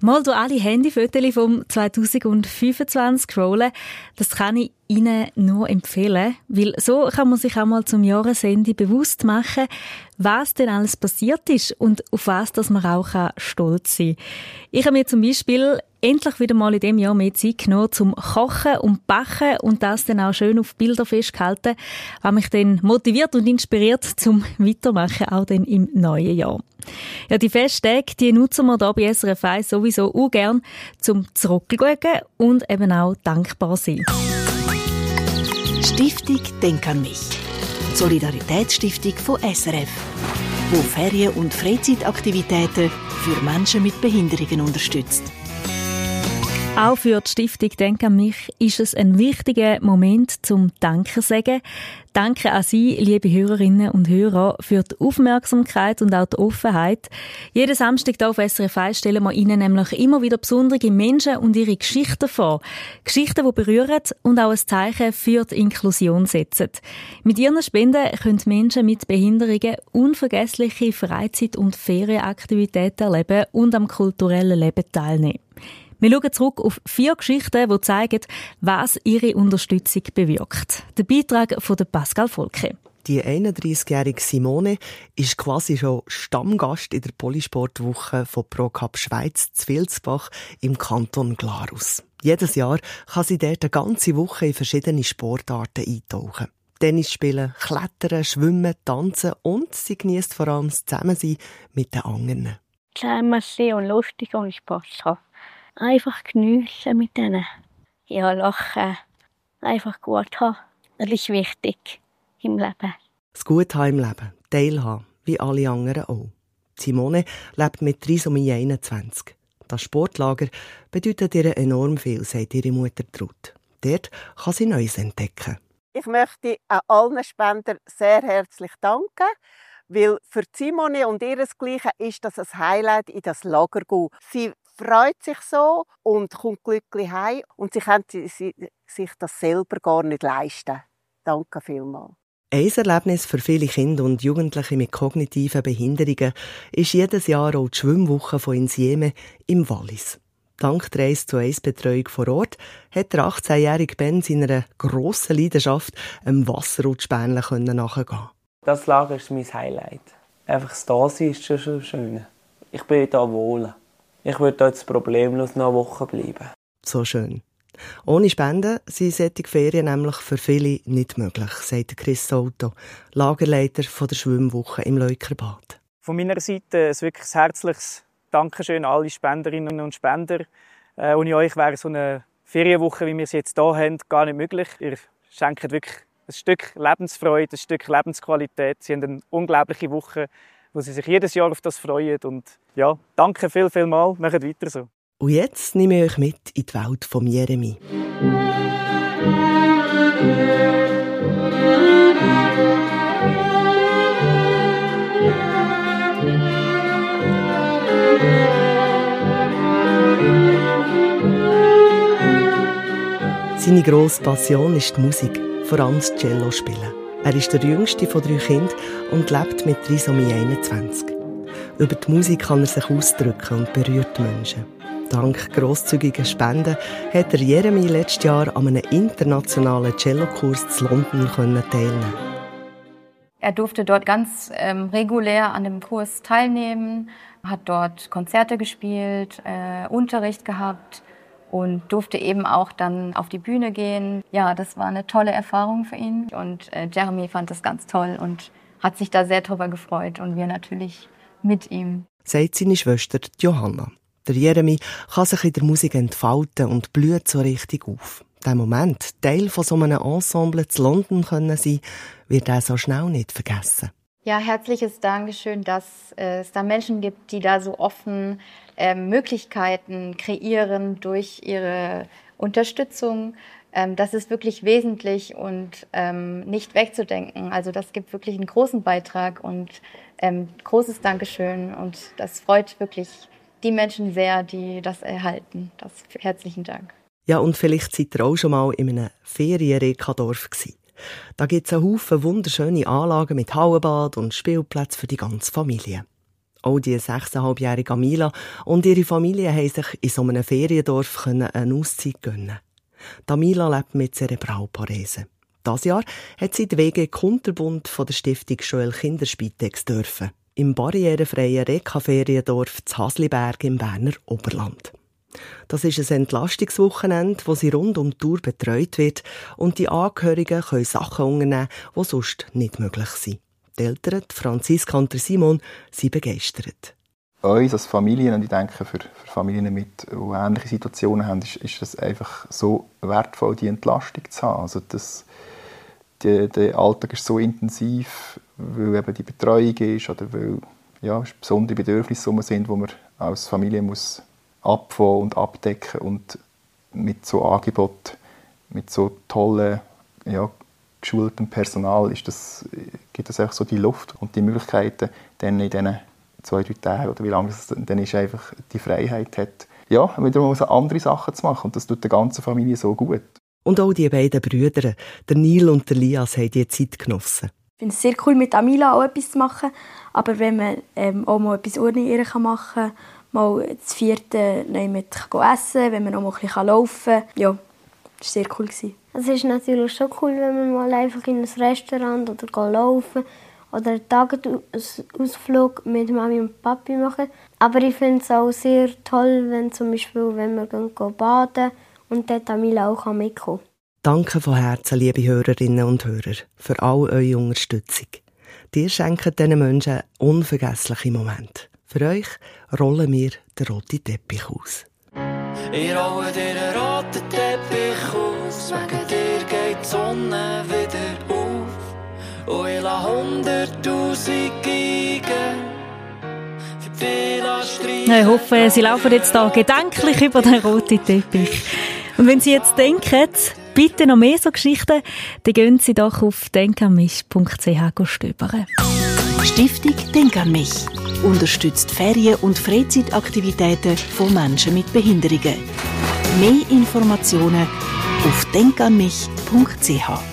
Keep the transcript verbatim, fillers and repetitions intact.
Mal durch alle Handyfotos vom zwanzig fünfundzwanzig scrollen, das kann ich Ihnen nur empfehlen, weil so kann man sich auch mal zum Jahresende bewusst machen, was denn alles passiert ist und auf was dass man auch stolz sein kann. Ich habe mir zum Beispiel endlich wieder mal in diesem Jahr mehr Zeit genommen zum Kochen und Backen und das dann auch schön auf Bilder festgehalten, was mich dann motiviert und inspiriert zum Weitermachen, auch dann im neuen Jahr. Ja, die Festtage, die nutzen wir hier bei S R F eins sowieso auch gern zum Zurückschauen und eben auch dankbar sein. Stiftung Denk an mich. Die Solidaritätsstiftung von S R F, die Ferien- und Freizeitaktivitäten für Menschen mit Behinderungen unterstützt. Auch für die Stiftung Denk an mich ist es ein wichtiger Moment zum Danke sagen. Danke an Sie, liebe Hörerinnen und Hörer, für die Aufmerksamkeit und auch die Offenheit. Jeden Samstag hier auf S R F eins stellen wir Ihnen nämlich immer wieder besondere Menschen und ihre Geschichten vor. Geschichten, die berühren und auch ein Zeichen für die Inklusion setzen. Mit Ihren Spenden können Menschen mit Behinderungen unvergessliche Freizeit- und Ferienaktivitäten erleben und am kulturellen Leben teilnehmen. Wir schauen zurück auf vier Geschichten, die zeigen, was ihre Unterstützung bewirkt. Der Beitrag von Pascal Volke. Die einunddreissigjährige Simone ist quasi schon Stammgast in der Polysportwoche von ProCup Schweiz zu Vilsbach im Kanton Glarus. Jedes Jahr kann sie dort eine ganze Woche in verschiedene Sportarten eintauchen. Tennis spielen, klettern, schwimmen, tanzen und sie genießt vor allem das Zusammensein mit den anderen. Zusammen sein und lustig und Spass haben. Einfach geniessen mit denen. Ja, lachen. Einfach gut haben. Das ist wichtig im Leben. Das Gute haben im Leben. Teilhaben. Wie alle anderen auch. Simone lebt mit Trisomie einundzwanzig. Das Sportlager bedeutet ihr enorm viel, sagt ihre Mutter Trud. Dort kann sie Neues entdecken. Ich möchte an allen Spendern sehr herzlich danken, weil für Simone und ihresgleichen ist das ein Highlight in das Lager gehen. Sie freut sich so und kommt glücklich heim und sie kann sich das selber gar nicht leisten. Danke vielmals. Ein Erlebnis für viele Kinder und Jugendliche mit kognitiven Behinderungen ist jedes Jahr auch die Schwimmwoche von Insieme im Wallis. Dank der eins zu eins Betreuung vor Ort hat der achtzehnjährige Ben seiner grossen Leidenschaft einem Wasserrutschbähnchen nachgehen. Das Lager ist mein Highlight. Einfach das Dasein ist schon, schon schön. Ich bin hier wohl. Ich würde hier jetzt problemlos noch eine Woche bleiben. So schön. Ohne Spenden sind solche Ferien nämlich für viele nicht möglich, sagt Chris Souto, Lagerleiter der Schwimmwoche im Leukerbad. Von meiner Seite ein wirklich herzliches Dankeschön an alle Spenderinnen und Spender. Äh, ohne euch wäre so eine Ferienwoche, wie wir sie jetzt hier haben, gar nicht möglich. Ihr schenkt wirklich ein Stück Lebensfreude, ein Stück Lebensqualität. Sie haben eine unglaubliche Woche, wo sie sich jedes Jahr auf das freuen. Und ja, danke viel, viel mal. Macht weiter so. Und jetzt nehme ich euch mit in die Welt von Jeremy. Seine grosse Passion ist die Musik, vor allem das Cello spielen. Er ist der jüngste von drei Kindern und lebt mit Trisomie einundzwanzig. Über die Musik kann er sich ausdrücken und berührt Menschen. Dank grosszügiger Spenden hat Jeremy letztes Jahr an einem internationalen Cellokurs zu London teilnehmen. Er durfte dort ganz ähm, regulär an dem Kurs teilnehmen, hat dort Konzerte gespielt, äh, Unterricht gehabt und durfte eben auch dann auf die Bühne gehen. Ja, das war eine tolle Erfahrung für ihn und äh, Jeremy fand das ganz toll und hat sich da sehr drüber gefreut und wir natürlich mit ihm. Sagt seine Schwester Johanna. Der Jeremy kann sich in der Musik entfalten und blüht so richtig auf. Der Moment, Teil von so einem Ensemble zu London können sein, wird er so schnell nicht vergessen. Ja, herzliches Dankeschön, dass äh, es da Menschen gibt, die da so offen äh, Möglichkeiten kreieren durch ihre Unterstützung. Ähm, das ist wirklich wesentlich und ähm, nicht wegzudenken. Also das gibt wirklich einen großen Beitrag und ähm, großes Dankeschön. Und das freut wirklich die Menschen sehr, die das erhalten. Das, herzlichen Dank. Ja, und vielleicht seid ihr auch schon mal in einem Ferienrekadorf gewesen. Da gibt es einen Haufen wunderschöne Anlagen mit Hallenbad und Spielplätzen für die ganze Familie. Auch die sechseinhalbjährige Amila und ihre Familie haben sich in so einem Feriendorf eine Auszeit gönnen. Amila lebt mit Zerebralparese. Dieses Jahr hat sie die W G Kunterbund von der Stiftung Joel Kinderspitex dürfen. Im barrierefreien Reka-Feriendorf zu Hasliberg im Berner Oberland. Das ist ein Entlastungswochenende, wo sie rund um die Tour betreut wird und die Angehörigen können Sachen unternehmen, die sonst nicht möglich sind. Die Eltern, Franziska und Simon, sind begeistert. Uns als Familien, und ich denke für, für Familien, mit, die ähnliche Situationen haben, ist, ist es einfach so wertvoll, die Entlastung zu haben. Also das, die, der Alltag ist so intensiv, weil eben die Betreuung ist oder weil ja, besondere Bedürfnisse sind, die man als Familie muss abfangen und abdecken und mit so Angebot, mit so tollen, ja, geschultem Personal ist das, gibt es einfach so die Luft und die Möglichkeiten, dann in diesen zwei, drei Tagen oder wie lange es dann ist, einfach die Freiheit hat, ja, wiederum so andere Sachen zu machen und das tut der ganzen Familie so gut. Und auch die beiden Brüder, der Neil und der Lias, haben diese Zeit genossen. Ich finde es sehr cool, mit Amila auch etwas zu machen, aber wenn man ähm, auch mal etwas ohne ihr machen kann, mal das vierte mit essen, wenn man auch mal ein bisschen laufen kann. Ja, das war sehr cool. Es ist natürlich schon cool, wenn man mal einfach in ein Restaurant oder laufen oder einen Tagesausflug mit Mami und Papi machen. Aber ich finde es auch sehr toll, wenn zum Beispiel, wenn wir gehen baden und dort Amila auch mitkommen kann. Danke von Herzen, liebe Hörerinnen und Hörer, für all eure Unterstützung. Ihr schenkt diesen Menschen unvergessliche Momente. Für euch rollen wir den roten Teppich aus. Ich rolle dir den roten Teppich aus, wegen dir geht die Sonne wieder auf. Und ich lasse hunderttausend Geigen für dich streichen. Ich hoffe, Sie laufen jetzt hier gedanklich über den roten Teppich. Und wenn Sie jetzt denken, bitte noch mehr so Geschichten, dann gehen Sie doch auf denk an mich punkt c h stöbern. Stiftung Denk an mich unterstützt Ferien- und Freizeitaktivitäten von Menschen mit Behinderungen. Mehr Informationen auf denk an mich punkt c h.